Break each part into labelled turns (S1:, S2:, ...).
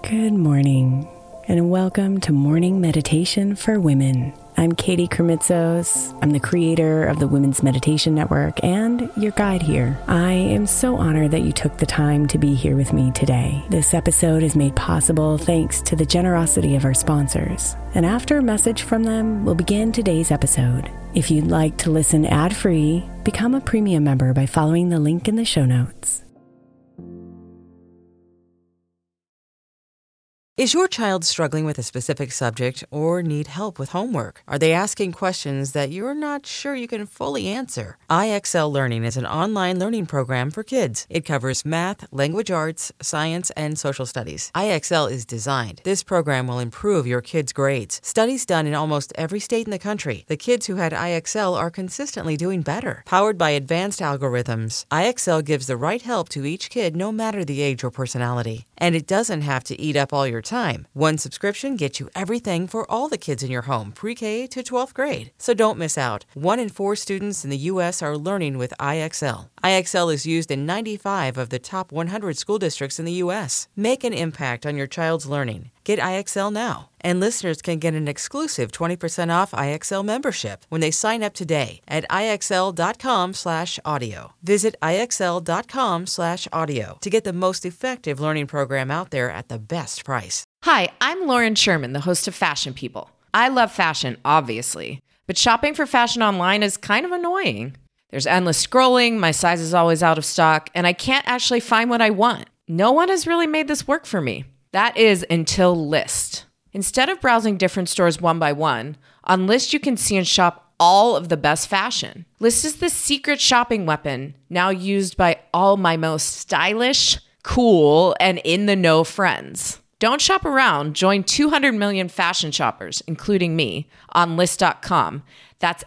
S1: Good morning, and welcome to Morning Meditation for Women. I'm Katie Kermitzos. I'm the creator of the Women's Meditation Network and your guide here. I am so honored that you took the time to be here with me today. This episode is made possible thanks to the generosity of our sponsors. And after a message from them, we'll begin today's episode. If you'd like to listen ad-free, become a premium member by following the link in the show notes.
S2: Is your child struggling with a specific subject or need help with homework? Are they asking questions that you're not sure you can fully answer? IXL Learning is an online learning program for kids. It covers math, language arts, science, and social studies. IXL is designed. This program will improve your kids' grades. Studies done in almost every state in the country. The kids who had IXL are consistently doing better. Powered by advanced algorithms, IXL gives the right help to each kid no matter the age or personality. And it doesn't have to eat up all your time. One subscription gets you everything for all the kids in your home, pre-K to 12th grade. So don't miss out. 1 in 4 students in the U.S. are learning with IXL. IXL is used in 95 of the top 100 school districts in the U.S. Make an impact on your child's learning. Get IXL now. And listeners can get an exclusive 20% off IXL membership when they sign up today at IXL.com/audio. Visit IXL.com/audio to get the most effective learning program out there at the best price.
S3: Hi, I'm Lauren Sherman, the host of Fashion People. I love fashion, obviously, but shopping for fashion online is kind of annoying. There's endless scrolling, my size is always out of stock, and I can't actually find what I want. No one has really made this work for me. That is until Lyst. Instead of browsing different stores one by one, on Lyst you can see and shop all of the best fashion. Lyst is the secret shopping weapon now used by all my most stylish, cool, and in-the-know friends. Don't shop around. Join 200 million fashion shoppers, including me, on Lyst.com. That's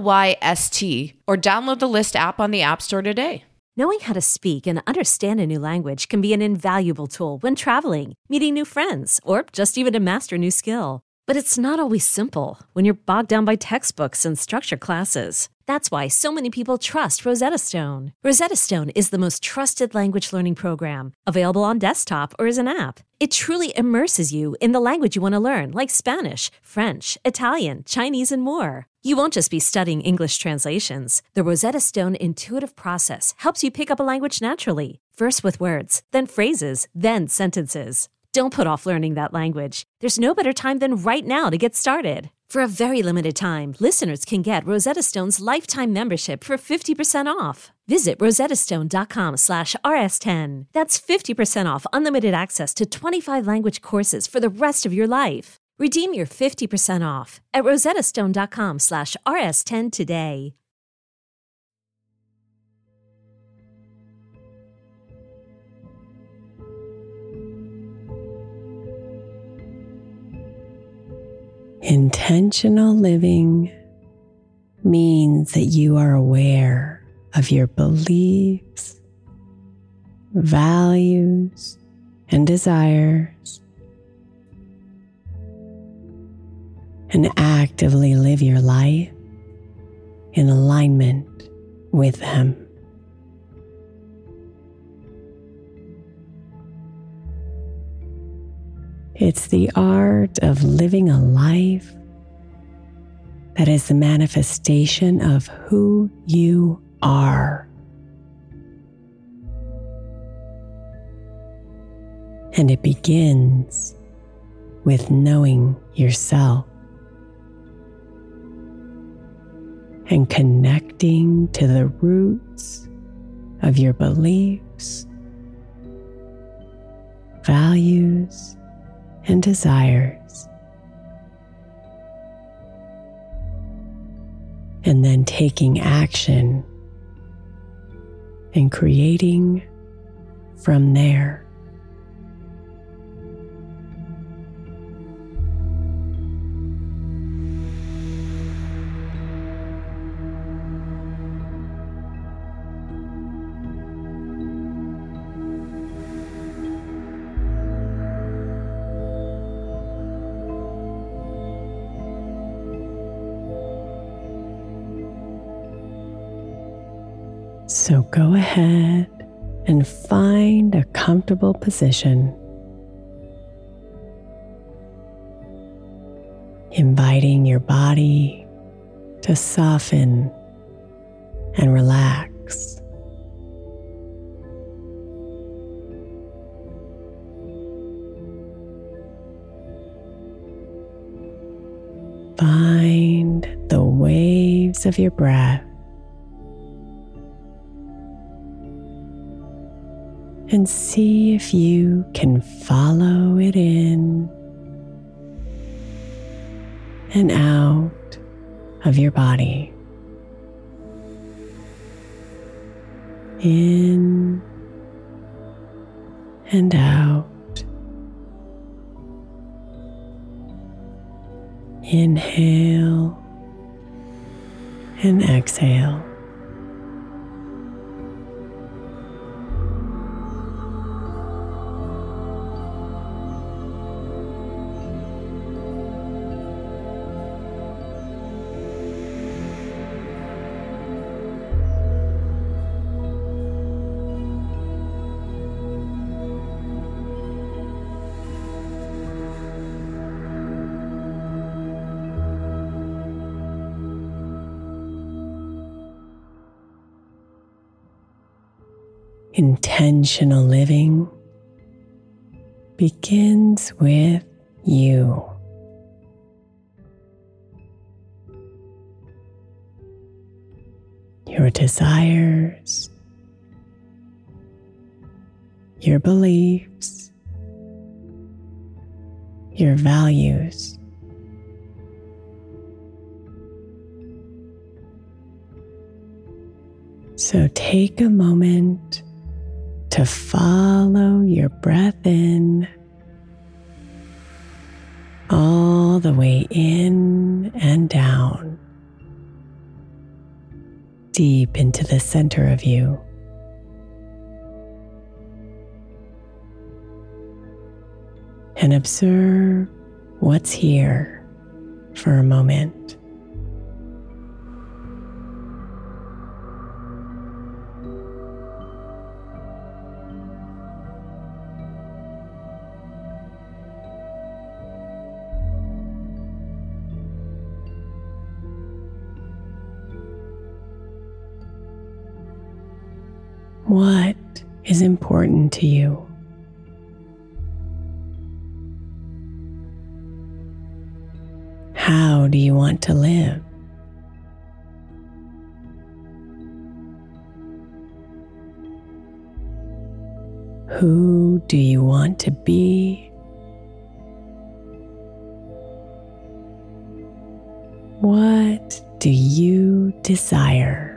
S3: Lyst, or download the Lyst app on the App Store today.
S4: Knowing how to speak and understand a new language can be an invaluable tool when traveling, meeting new friends, or just even to master a new skill. But it's not always simple when you're bogged down by textbooks and structured classes. That's why so many people trust Rosetta Stone. Rosetta Stone is the most trusted language learning program, available on desktop or as an app. It truly immerses you in the language you want to learn, like Spanish, French, Italian, Chinese, and more. You won't just be studying English translations. The Rosetta Stone intuitive process helps you pick up a language naturally, first with words, then phrases, then sentences. Don't put off learning that language. There's no better time than right now to get started. For a very limited time, listeners can get Rosetta Stone's lifetime membership for 50% off. Visit rosettastone.com/rs10. That's 50% off unlimited access to 25 language courses for the rest of your life. Redeem your 50% off at rosettastone.com/rs10 today.
S1: Intentional living means that you are aware of your beliefs, values, and desires, and actively live your life in alignment with them. It's the art of living a life that is the manifestation of who you are. And it begins with knowing yourself and connecting to the roots of your beliefs, values, and desires, and then taking action and creating from there. So go ahead and find a comfortable position. inviting your body to soften and relax. Find the waves of your breath and see if you can follow it in and out of your body. In and out. Inhale and exhale. Intentional living begins with you. Your desires, your beliefs, your values. So take a moment to follow your breath in, all the way in and down, deep into the center of you. And observe what's here for a moment. What is important to you? How do you want to live? Who do you want to be? What do you desire?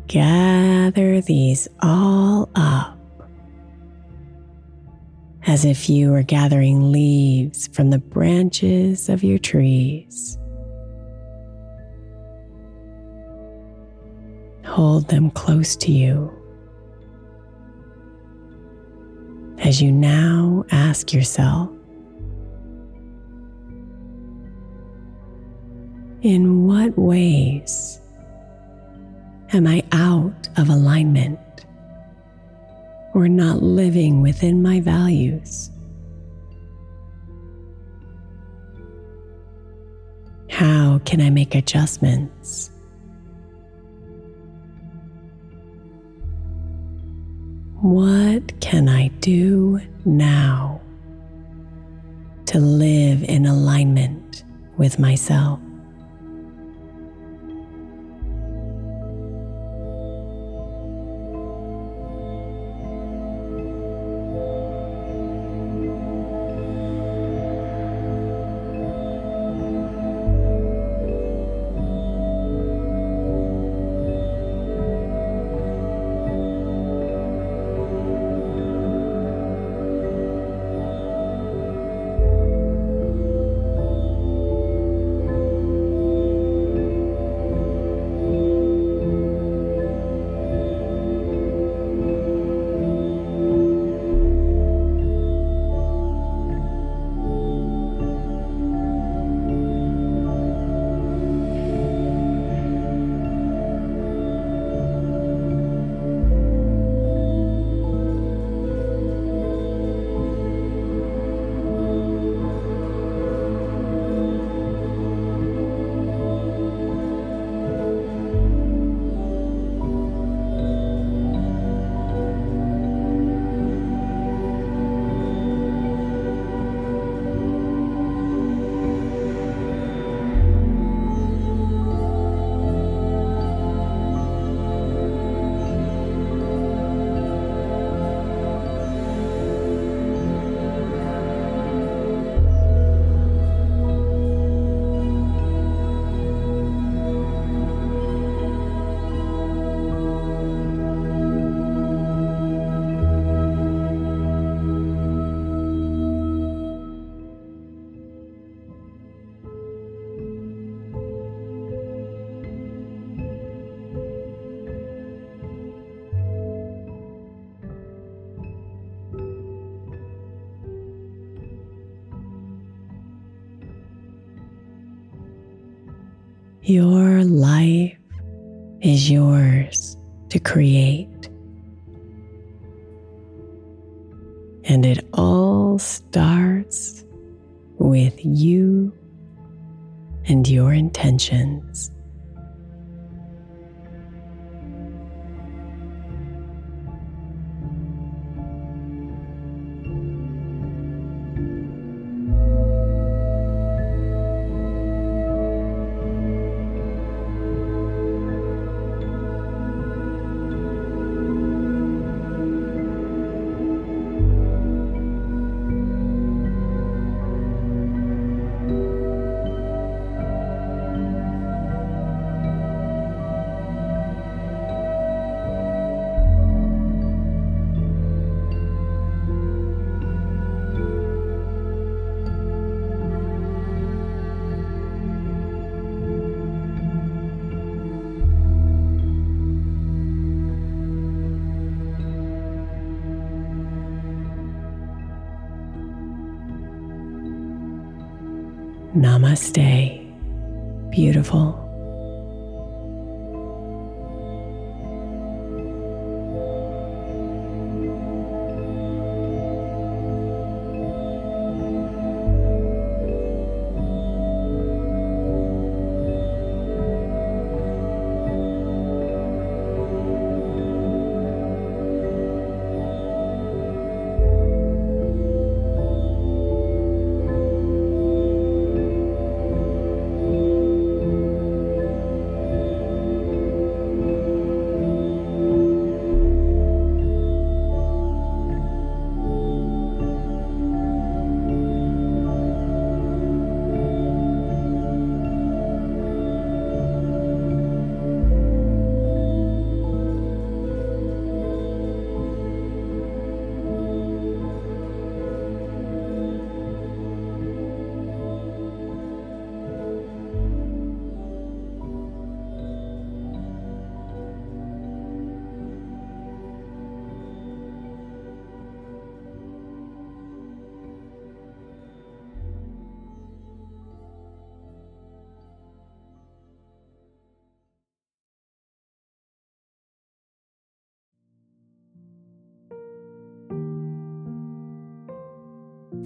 S1: gather these all up as if you were gathering leaves from the branches of your trees. Hold them close to you as you now ask yourself, in what ways am I out of alignment or not living within my values? How can I make adjustments? What can I do now to live in alignment with myself? Your life is yours to create. And it all starts with you and your intentions. Namaste, beautiful.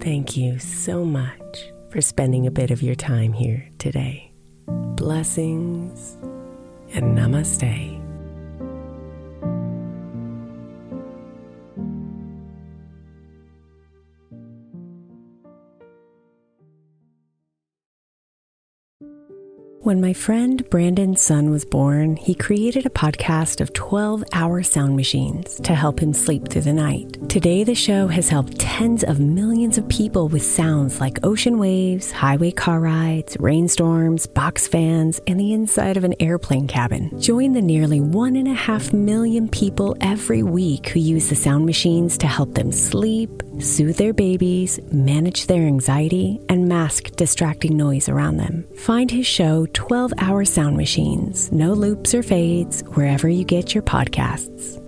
S1: Thank you so much for spending a bit of your time here today. Blessings and namaste. When my friend Brandon's son was born, he created a podcast of 12-hour sound machines to help him sleep through the night. Today, the show has helped tens of millions of people with sounds like ocean waves, highway car rides, rainstorms, box fans, and the inside of an airplane cabin. Join the nearly 1.5 million people every week who use the sound machines to help them sleep, soothe their babies, manage their anxiety, and mask distracting noise around them. Find his show 12-Hour Sound Machines, no loops or fades, wherever you get your podcasts.